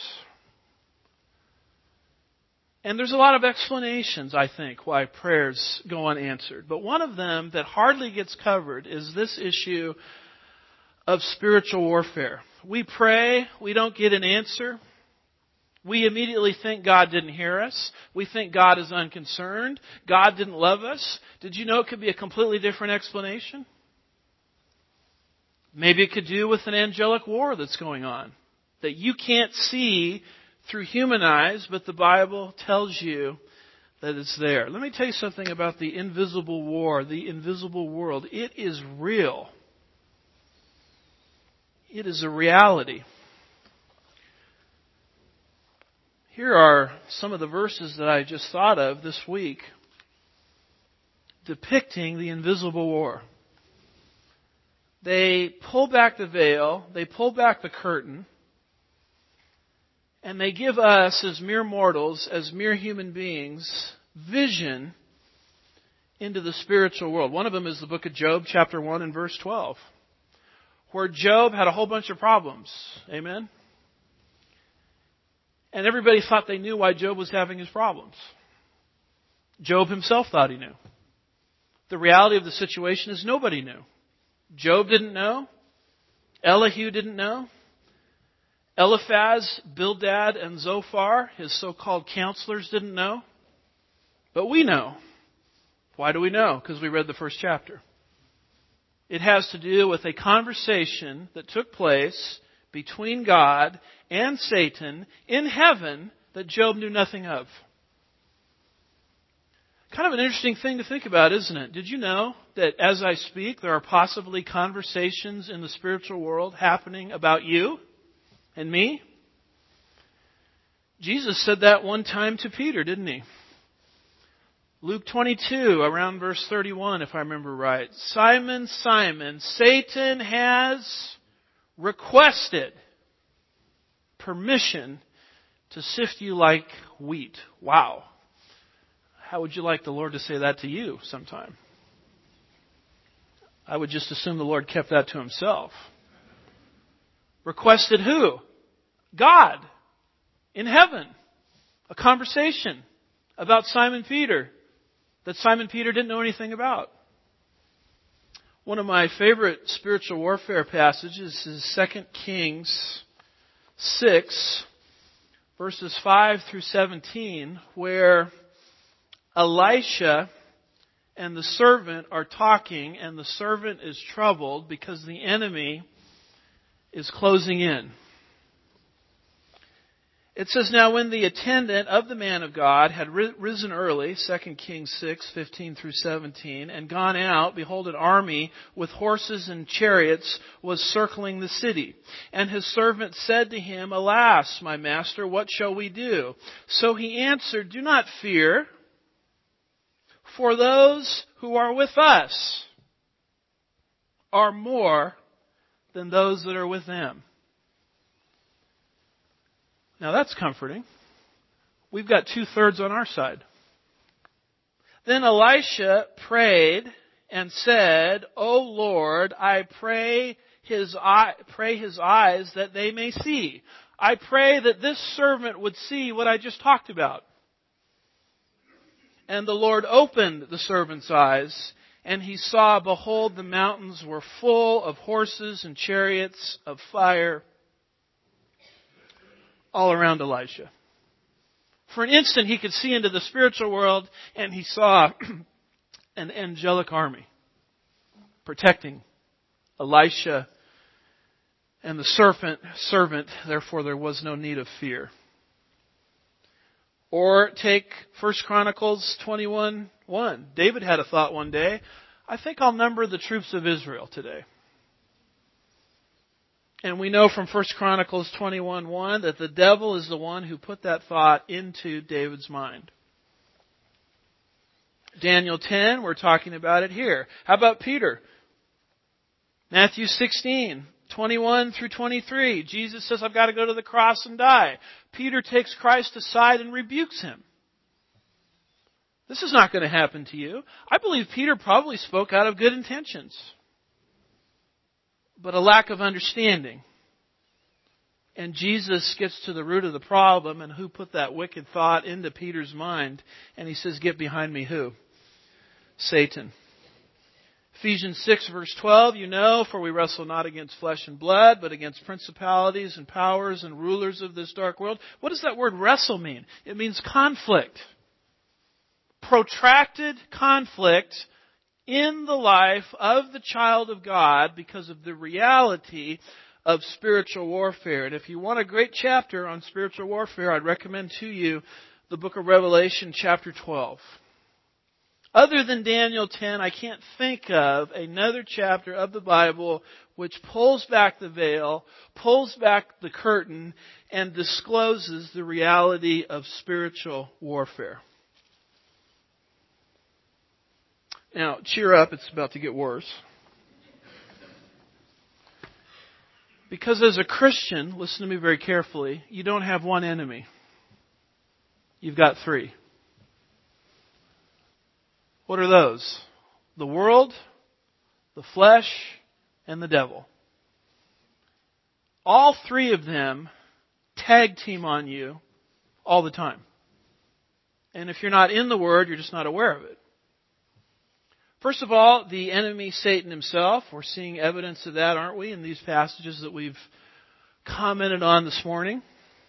And there's a lot of explanations, I think, why prayers go unanswered. But one of them that hardly gets covered is this issue of spiritual warfare. We pray, we don't get an answer. We immediately think God didn't hear us. We think God is unconcerned. God didn't love us. Did you know it could be a completely different explanation? Maybe it could do with an angelic war that's going on that you can't see through human eyes, but the Bible tells you that it's there. Let me tell you something about the invisible war, the invisible world. It is real. It is a reality. Here are some of the verses that I just thought of this week depicting the invisible war. They pull back the veil, they pull back the curtain, and they give us, as mere mortals, as mere human beings, vision into the spiritual world. One of them is the book of Job, chapter one and verse twelve, where Job had a whole bunch of problems. Amen? And everybody thought they knew why Job was having his problems. Job himself thought he knew. The reality of the situation is nobody knew. Job didn't know. Elihu didn't know. Eliphaz, Bildad, and Zophar, his so-called counselors, didn't know. But we know. Why do we know? Because we read the first chapter. It has to do with a conversation that took place between God and Satan in heaven that Job knew nothing of. Kind of an interesting thing to think about, isn't it? Did you know that as I speak, there are possibly conversations in the spiritual world happening about you and me? Jesus said that one time to Peter, didn't he? Luke twenty-two, around verse thirty-one, if I remember right. Simon, Simon, Satan has requested permission to sift you like wheat. Wow. How would you like the Lord to say that to you sometime? I would just assume the Lord kept that to himself. Requested who? God. In heaven. A conversation about Simon Peter that Simon Peter didn't know anything about. One of my favorite spiritual warfare passages is Second Kings six, verses five through seventeen, where Elisha and the servant are talking, and the servant is troubled because the enemy is closing in. It says, now when the attendant of the man of God had risen early, Second Kings six, fifteen through seventeen, and gone out, behold, an army with horses and chariots was circling the city. And his servant said to him, alas, my master, what shall we do? So he answered, do not fear, for those who are with us are more than those that are with them. Now that's comforting. We've got two-thirds on our side. Then Elisha prayed and said, O Lord, I pray his eye, pray his eyes that they may see. I pray that this servant would see what I just talked about. And the Lord opened the servant's eyes, and he saw, behold, the mountains were full of horses and chariots of fire all around Elisha. For an instant, he could see into the spiritual world, and he saw an angelic army protecting Elisha and the servant. servant. Therefore, there was no need of fear. Or take First Chronicles twenty-one one. David had a thought one day, I think I'll number the troops of Israel today. And we know from First Chronicles twenty-one one that the devil is the one who put that thought into David's mind. Daniel ten, we're talking about it here. How about Peter? Matthew sixteen, twenty-one through twenty-three. Jesus says, I've got to go to the cross and die. Peter takes Christ aside and rebukes him. This is not going to happen to you. I believe Peter probably spoke out of good intentions, but a lack of understanding. And Jesus gets to the root of the problem, and who put that wicked thought into Peter's mind? And he says, get behind me who? Satan. Ephesians six verse twelve, you know, for we wrestle not against flesh and blood, but against principalities and powers and rulers of this dark world. What does that word wrestle mean? It means conflict. Protracted conflict in the life of the child of God because of the reality of spiritual warfare. And if you want a great chapter on spiritual warfare, I'd recommend to you the book of Revelation chapter twelve. Other than Daniel ten, I can't think of another chapter of the Bible which pulls back the veil, pulls back the curtain, and discloses the reality of spiritual warfare. Now, cheer up, it's about to get worse. Because as a Christian, listen to me very carefully, you don't have one enemy. You've got three. What are those? The world, the flesh, and the devil. All three of them tag team on you all the time. And if you're not in the Word, you're just not aware of it. First of all, the enemy, Satan himself. We're seeing evidence of that, aren't we, in these passages that we've commented on this morning.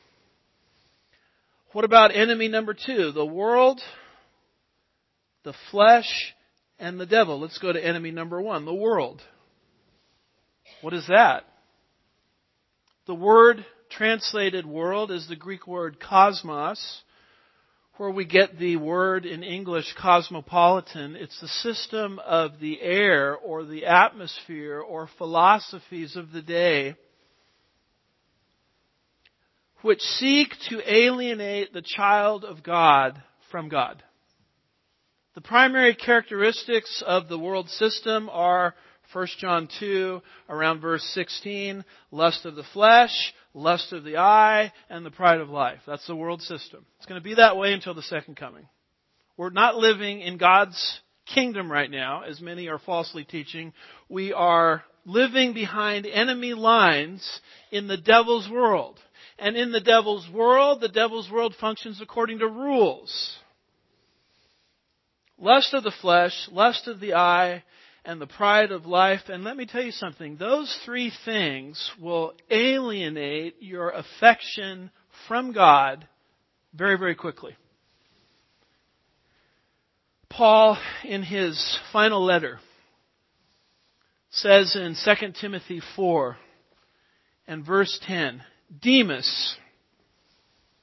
What about enemy number two? The world, the flesh, and the devil. Let's go to enemy number one, the world. What is that? The word translated world is the Greek word cosmos, where we get the word in English cosmopolitan. It's the system of the air or the atmosphere or philosophies of the day which seek to alienate the child of God from God. The primary characteristics of the world system are First John two, around verse sixteen, lust of the flesh, lust of the eye, and the pride of life. That's the world system. It's going to be that way until the second coming. We're not living in God's kingdom right now, as many are falsely teaching. We are living behind enemy lines in the devil's world. And in the devil's world, the devil's world functions according to rules. Lust of the flesh, lust of the eye, and the pride of life. And let me tell you something. Those three things will alienate your affection from God very, very quickly. Paul, in his final letter, says in Second Timothy four and verse ten, Demas,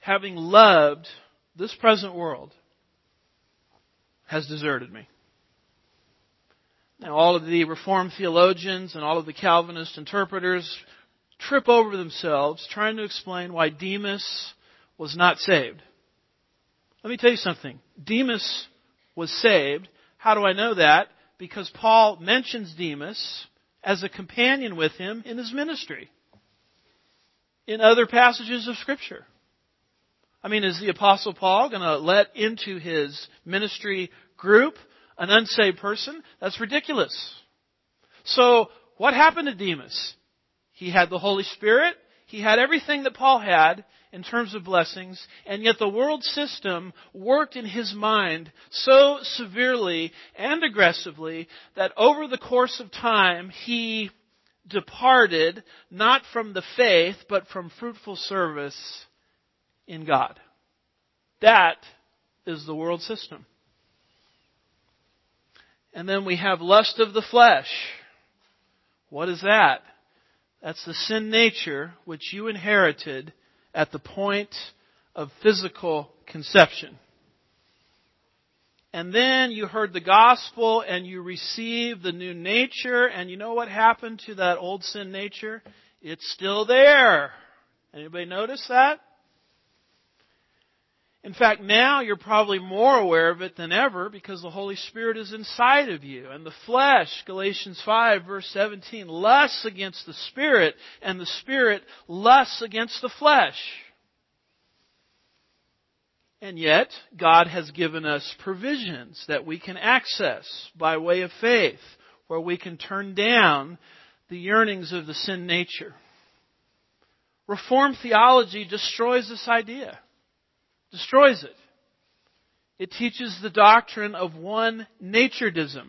having loved this present world, has deserted me. Now, all of the Reformed theologians and all of the Calvinist interpreters trip over themselves trying to explain why Demas was not saved. Let me tell you something. Demas was saved. How do I know that? Because Paul mentions Demas as a companion with him in his ministry in other passages of Scripture. I mean, is the Apostle Paul going to let into his ministry group an unsaved person? That's ridiculous. So, what happened to Demas? He had the Holy Spirit. He had everything that Paul had in terms of blessings, and yet the world system worked in his mind so severely and aggressively that over the course of time he departed not from the faith but from fruitful service in God. That is the world system. And then we have lust of the flesh. What is that? That's the sin nature which you inherited at the point of physical conception. And then you heard the gospel and you received the new nature, and you know what happened to that old sin nature? It's still there. Anybody notice that? In fact, now you're probably more aware of it than ever because the Holy Spirit is inside of you. And the flesh, Galatians five verse seventeen, lusts against the Spirit, and the Spirit lusts against the flesh. And yet, God has given us provisions that we can access by way of faith, where we can turn down the yearnings of the sin nature. Reformed theology destroys this idea. Destroys it. It teaches the doctrine of one naturedism.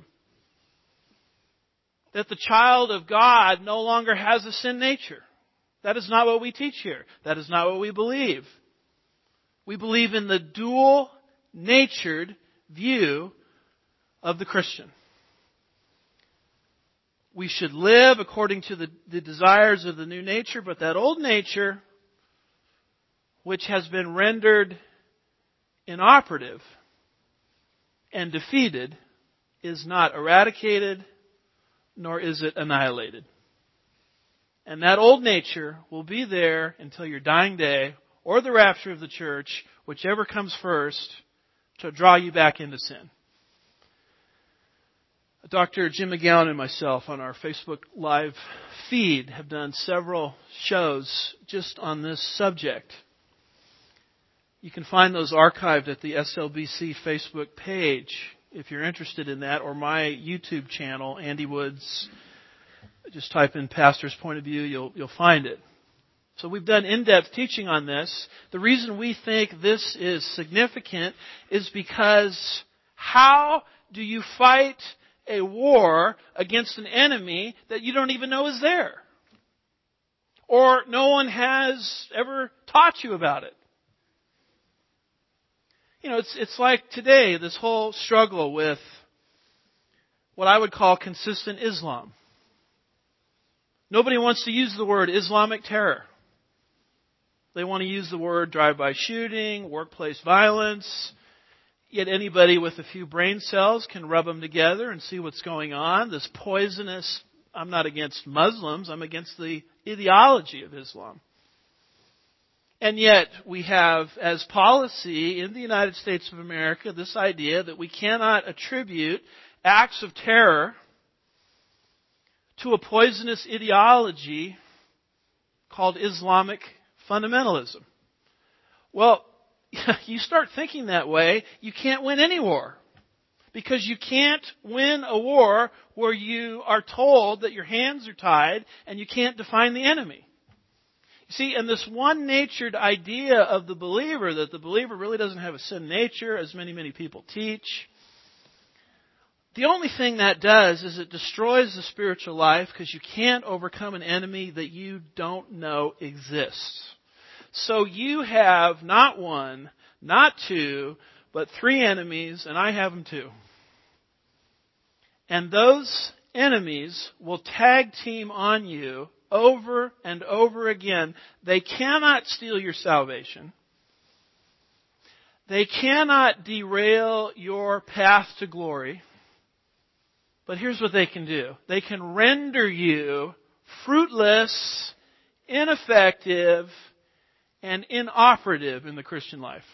That the child of God no longer has a sin nature. That is not what we teach here. That is not what we believe. We believe in the dual-natured view of the Christian. We should live according to the, the desires of the new nature, but that old nature, which has been rendered inoperative and defeated, is not eradicated, nor is it annihilated. And that old nature will be there until your dying day, or the rapture of the church, whichever comes first, to draw you back into sin. Doctor Jim McGowan and myself on our Facebook Live feed have done several shows just on this subject. You can find those archived at the S L B C Facebook page if you're interested in that, or my YouTube channel, Andy Woods. Just type in Pastor's Point of View, you'll, you'll find it. So we've done in-depth teaching on this. The reason we think this is significant is because how do you fight a war against an enemy that you don't even know is there? Or no one has ever taught you about it? You know, it's it's like today, this whole struggle with what I would call consistent Islam. Nobody wants to use the word Islamic terror. They want to use the word drive-by shooting, workplace violence. Yet anybody with a few brain cells can rub them together and see what's going on. This poisonous, I'm not against Muslims, I'm against the ideology of Islam. And yet we have as policy in the United States of America this idea that we cannot attribute acts of terror to a poisonous ideology called Islamic fundamentalism. Well, you start thinking that way, you can't win any war. Because you can't win a war where you are told that your hands are tied and you can't define the enemy. See, and this one-natured idea of the believer, that the believer really doesn't have a sin nature, as many, many people teach, the only thing that does is it destroys the spiritual life because you can't overcome an enemy that you don't know exists. So you have not one, not two, but three enemies, and I have them too. And those enemies will tag team on you over and over again. They cannot steal your salvation. They cannot derail your path to glory. But here's what they can do. They can render you fruitless, ineffective, and inoperative in the Christian life.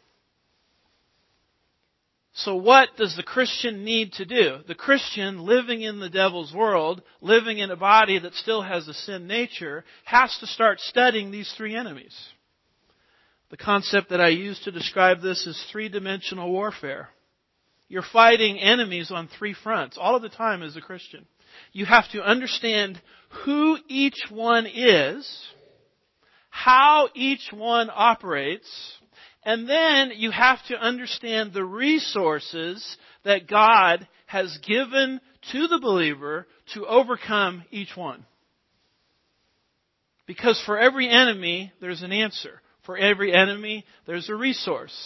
So what does the Christian need to do? The Christian, living in the devil's world, living in a body that still has a sin nature, has to start studying these three enemies. The concept that I use to describe this is three-dimensional warfare. You're fighting enemies on three fronts all of the time as a Christian. You have to understand who each one is, how each one operates, and then you have to understand the resources that God has given to the believer to overcome each one. Because for every enemy, there's an answer. For every enemy, there's a resource.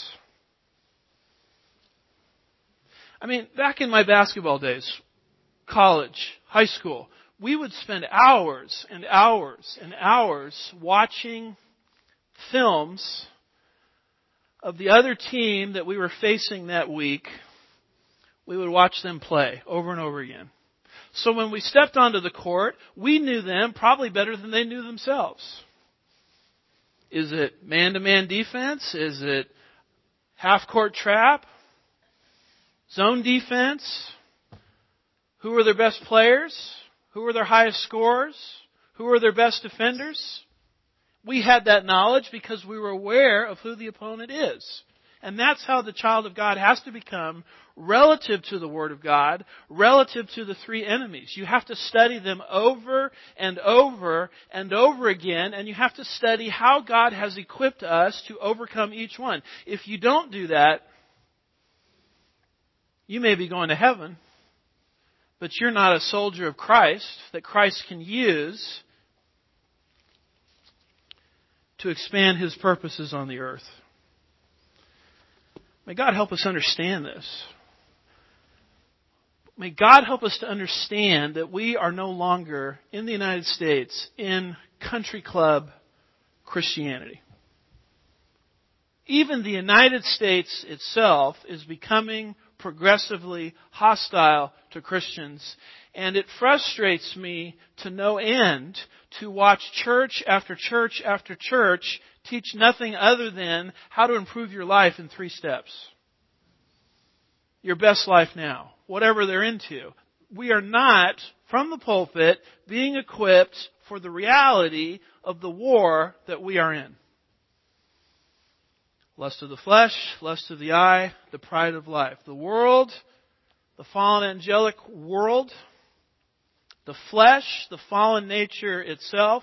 I mean, back in my basketball days, college, high school, we would spend hours and hours and hours watching films of the other team that we were facing that week. We would watch them play over and over again. So when we stepped onto the court, we knew them probably better than they knew themselves. Is it man-to-man defense? Is it half-court trap? Zone defense? Who are their best players? Who are their highest scorers? Who are their best defenders? We had that knowledge because we were aware of who the opponent is. And that's how the child of God has to become relative to the Word of God, relative to the three enemies. You have to study them over and over and over again, and you have to study how God has equipped us to overcome each one. If you don't do that, you may be going to heaven, but you're not a soldier of Christ that Christ can use to expand His purposes on the earth. May God help us understand this. May God help us to understand that we are no longer in the United States in country club Christianity. Even the United States itself is becoming progressively hostile to Christians. And it frustrates me to no end to watch church after church after church teach nothing other than how to improve your life in three steps. Your best life now, whatever they're into. We are not, from the pulpit, being equipped for the reality of the war that we are in. Lust of the flesh, lust of the eye, the pride of life. The world, the fallen angelic world, the flesh, the fallen nature itself.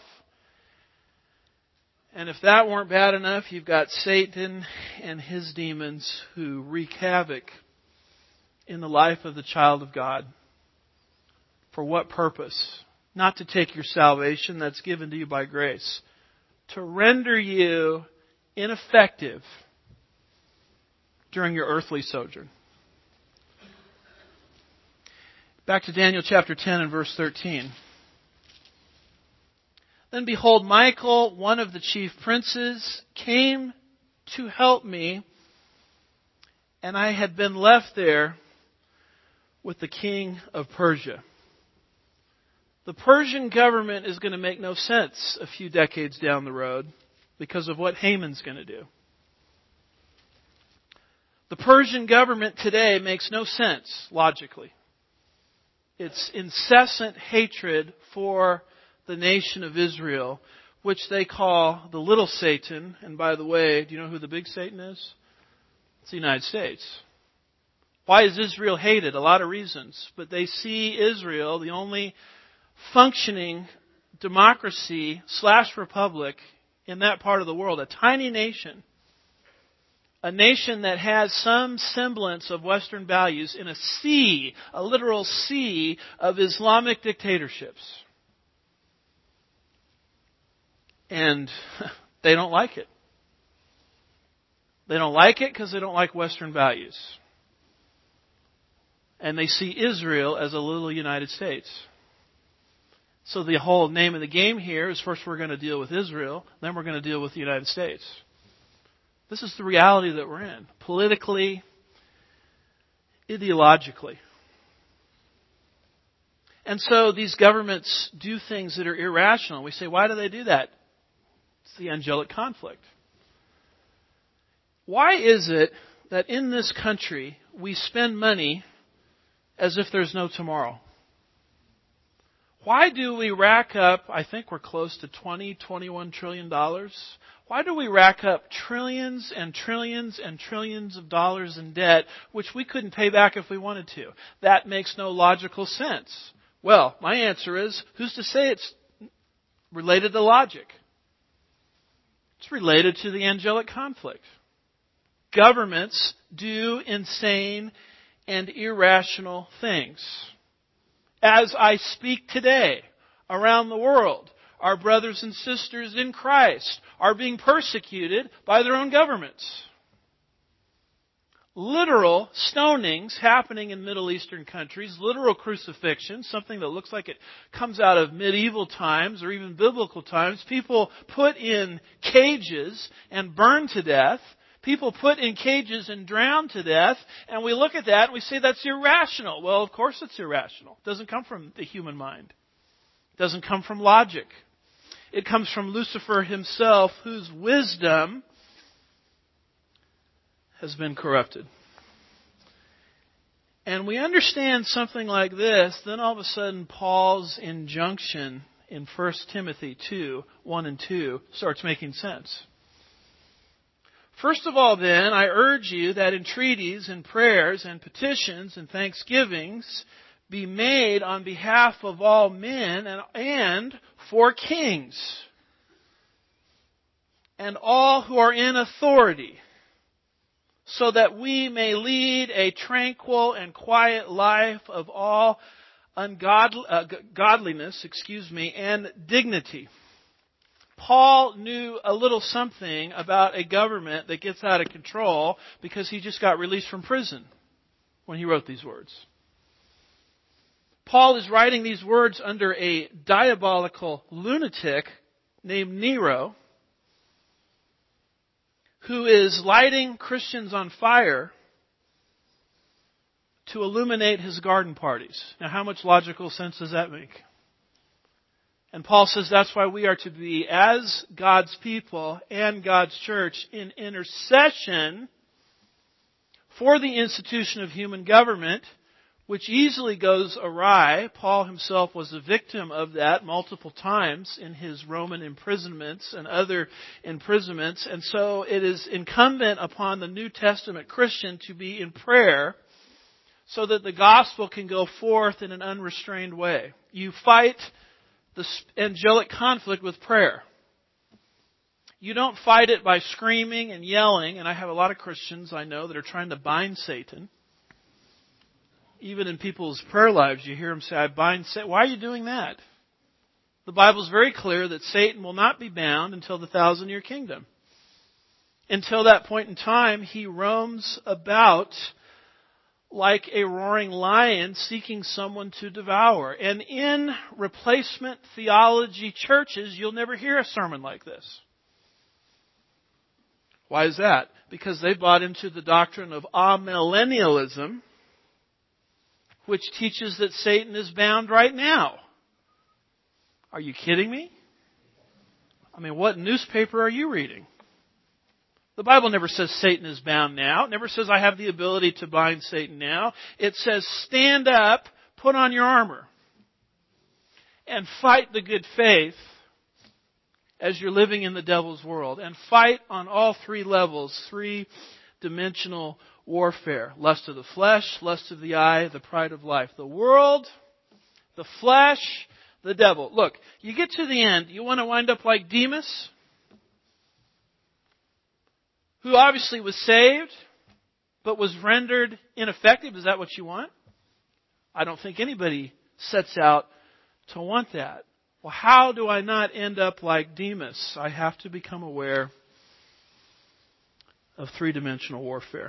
And if that weren't bad enough, you've got Satan and his demons who wreak havoc in the life of the child of God. For what purpose? Not to take your salvation that's given to you by grace. To render you ineffective during your earthly sojourn. Back to Daniel chapter ten and verse thirteen. Then behold, Michael, one of the chief princes, came to help me, and I had been left there with the king of Persia. The Persian government is going to make no sense a few decades down the road because of what Haman's going to do. The Persian government today makes no sense logically. It's incessant hatred for the nation of Israel, which they call the little Satan. And by the way, do you know who the big Satan is? It's the United States. Why is Israel hated? A lot of reasons. But they see Israel, the only functioning democracy slash republic in that part of the world, a tiny nation. A nation that has some semblance of Western values in a sea, a literal sea of Islamic dictatorships. And they don't like it. They don't like it because they don't like Western values. And they see Israel as a little United States. So the whole name of the game here is first we're going to deal with Israel, then we're going to deal with the United States. This is the reality that we're in, politically, ideologically. And so these governments do things that are irrational. We say, why do they do that? It's the angelic conflict. Why is it that in this country we spend money as if there's no tomorrow? Why do we rack up, I think we're close to twenty, twenty-one trillion dollars. Why do we rack up trillions and trillions and trillions of dollars in debt, which we couldn't pay back if we wanted to? That makes no logical sense. Well, my answer is, who's to say it's related to logic? It's related to the angelic conflict. Governments do insane and irrational things. As I speak today, around the world, our brothers and sisters in Christ are being persecuted by their own governments. Literal stonings happening in Middle Eastern countries, literal crucifixion, something that looks like it comes out of medieval times or even biblical times. People put in cages and burned to death. People put in cages and drowned to death, and we look at that and we say that's irrational. Well, of course it's irrational. It doesn't come from the human mind. It doesn't come from logic. It comes from Lucifer himself, whose wisdom has been corrupted. And we understand something like this, then all of a sudden Paul's injunction in First Timothy two, one and two starts making sense. First of all, then, I urge you that entreaties and prayers and petitions and thanksgivings be made on behalf of all men and, and for kings and all who are in authority, so that we may lead a tranquil and quiet life of all ungodly, uh, godliness, excuse me, and dignity. Paul knew a little something about a government that gets out of control because he just got released from prison when he wrote these words. Paul is writing these words under a diabolical lunatic named Nero, who is lighting Christians on fire to illuminate his garden parties. Now, how much logical sense does that make? And Paul says that's why we are to be, as God's people and God's church, in intercession for the institution of human government, which easily goes awry. Paul himself was a victim of that multiple times in his Roman imprisonments and other imprisonments. And so it is incumbent upon the New Testament Christian to be in prayer so that the gospel can go forth in an unrestrained way. You fight the angelic conflict with prayer. You don't fight it by screaming and yelling, and I have a lot of Christians I know that are trying to bind Satan. Even in people's prayer lives, you hear them say, I bind Satan. Why are you doing that? The Bible is very clear that Satan will not be bound until the thousand-year kingdom. Until that point in time, he roams about like a roaring lion seeking someone to devour. And in replacement theology churches, you'll never hear a sermon like this. Why is that? Because they bought into the doctrine of amillennialism, which teaches that Satan is bound right now. Are you kidding me? I mean, what newspaper are you reading? The Bible never says Satan is bound now. It never says I have the ability to bind Satan now. It says stand up, put on your armor, and fight the good faith as you're living in the devil's world. And fight on all three levels, three-dimensional warfare. Lust of the flesh, lust of the eye, the pride of life. The world, the flesh, the devil. Look, you get to the end, you want to wind up like Demas, who obviously was saved, but was rendered ineffective. Is that what you want? I don't think anybody sets out to want that. Well, how do I not end up like Demas? I have to become aware of three-dimensional warfare.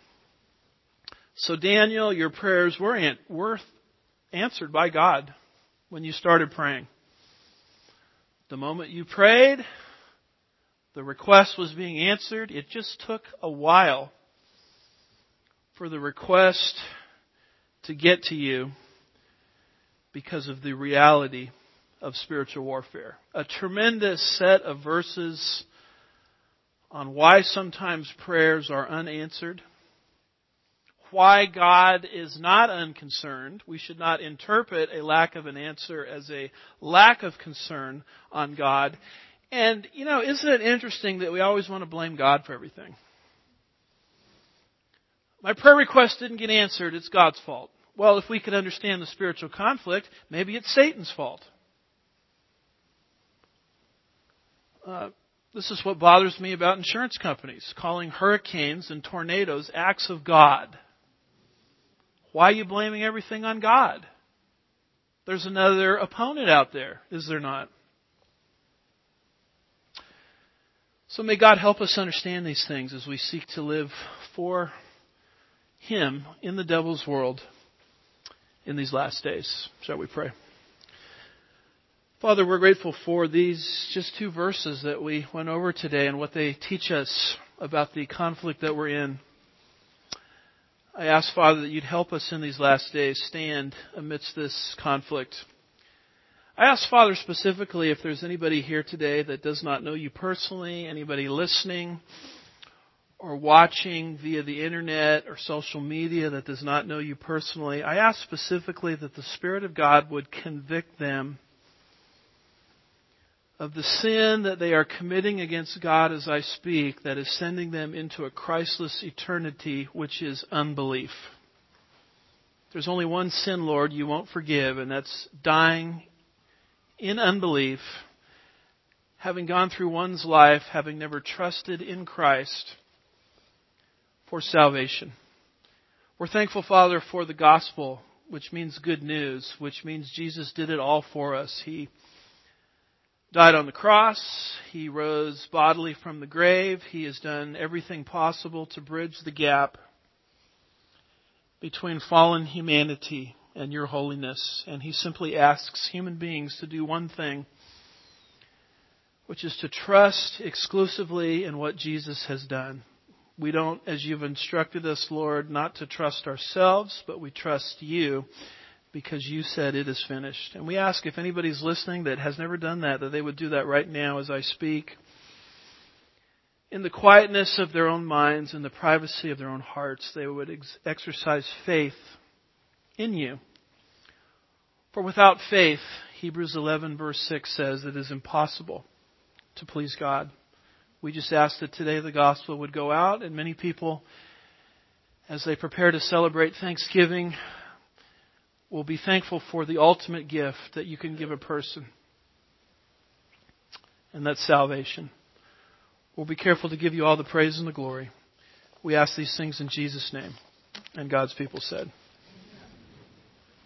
So Daniel, your prayers were, an- were answered by God when you started praying. The moment you prayed, The request was being answered. It just took a while for the request to get to you because of the reality of spiritual warfare. A tremendous set of verses on why sometimes prayers are unanswered, why God is not unconcerned. We should not interpret a lack of an answer as a lack of concern on God. And, you know, isn't it interesting that we always want to blame God for everything? My prayer request didn't get answered. It's God's fault. Well, if we could understand the spiritual conflict, maybe it's Satan's fault. Uh, this is what bothers me about insurance companies, calling hurricanes and tornadoes acts of God. Why are you blaming everything on God? There's another opponent out there, is there not? So may God help us understand these things as we seek to live for Him in the devil's world in these last days. Shall we pray? Father, we're grateful for these just two verses that we went over today and what they teach us about the conflict that we're in. I ask, Father, that you'd help us in these last days stand amidst this conflict. I ask, Father, specifically if there's anybody here today that does not know you personally, anybody listening or watching via the internet or social media that does not know you personally, I ask specifically that the Spirit of God would convict them of the sin that they are committing against God as I speak, that is sending them into a Christless eternity, which is unbelief. There's only one sin, Lord, you won't forgive, and that's dying in unbelief, having gone through one's life, having never trusted in Christ for salvation. We're thankful, Father, for the gospel, which means good news, which means Jesus did it all for us. He died on the cross. He rose bodily from the grave. He has done everything possible to bridge the gap between fallen humanity and your holiness. And He simply asks human beings to do one thing, which is to trust exclusively in what Jesus has done. We don't, as you've instructed us, Lord, not to trust ourselves, but we trust you, because you said it is finished. And we ask if anybody's listening that has never done that, that they would do that right now as I speak. In the quietness of their own minds, in the privacy of their own hearts, they would ex- exercise faith in you. For without faith, Hebrews eleven verse six says, it is impossible to please God. We just ask that today the gospel would go out, and many people, as they prepare to celebrate Thanksgiving, will be thankful for the ultimate gift that you can give a person. And that's salvation. We'll be careful to give you all the praise and the glory. We ask these things in Jesus' name. And God's people said.